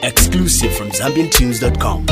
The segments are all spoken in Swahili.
Exclusive from ZambianTunes.com.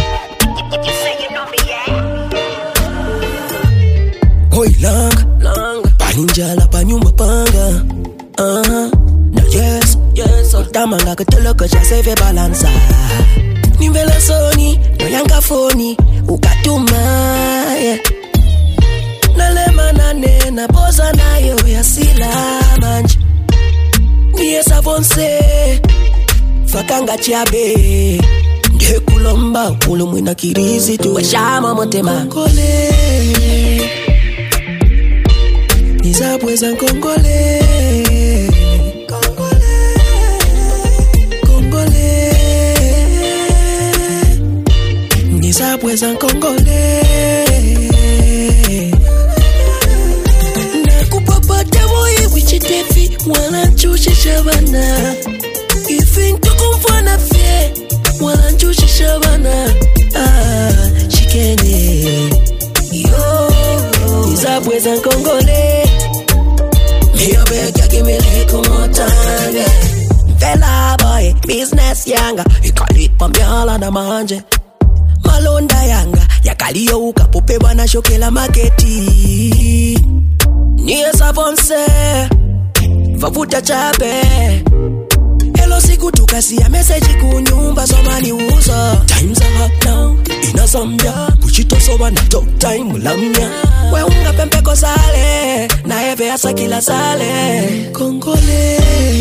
Oi lang, palinjala pa nyumba panga. No yes, utamanga kutolo kocha save balansa. Nimbela soni, no yanga phone, ukatuma yeah. Nalema nane na poza nayo ya sila manji. Niye savonse, fakanga chiabe. Nde kulomba, ulumwina kirizi tu weshama motema Kongole Nizabweza Kongole Kongole Nizabweza Kongole Nakupapata moye wichitefi Mwana nchushi shabana Ifintu kumfana fye Mwana nchushi shabana Chikene Yo Nizabweza Kongole Miyo bega kimiliku motane Fela boy Business yanga Ikalipa myala na manje Malonda yanga Yakaliyo ukapupe wana shokela maketi Niye savonse Vavuta chape Hello siku tukasi ya message kunyumba somani uza Times are hot now Ina Zambia Kuchito soba na talk time lamnya We unga pempeko sale Na eve asa kila sale Kongole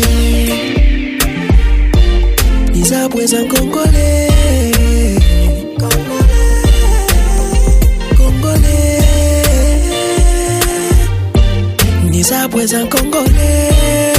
Nizabweza Kongole Kongole Nizabweza Kongole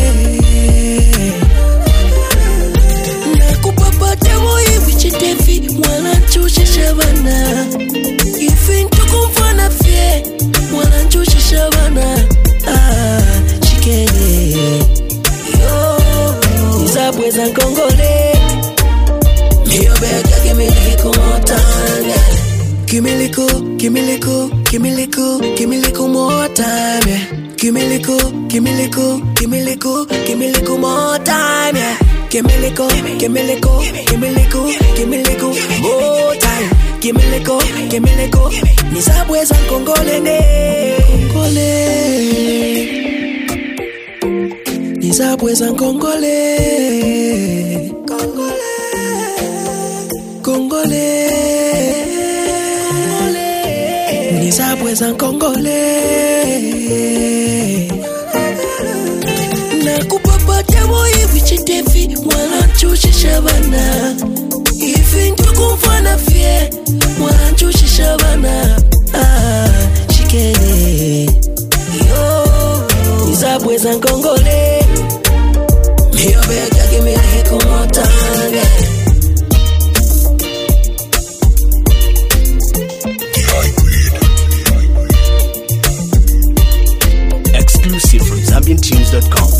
Nakupapata moye wichitefi Mwana nchushi shabana Ifintu kumfana fye Mwana nchushi shabana Chikene Yo Nizabweza Kongole Miyo bega kimiliku motane Kimiliku motane Kimiliku more time Kimiliku more time Kimiliku Nizabweza Kongole Nizabweza Kongole Nizabweza Kongole Nakupapata moye wichitefi Mwana nchushi shabana Ifintu kumfana fye Mwana nchushi shabana Chikene Yo Nizabweza Kongole Miyo bega kimiliku motane Exclusive from ZambianTunes.com.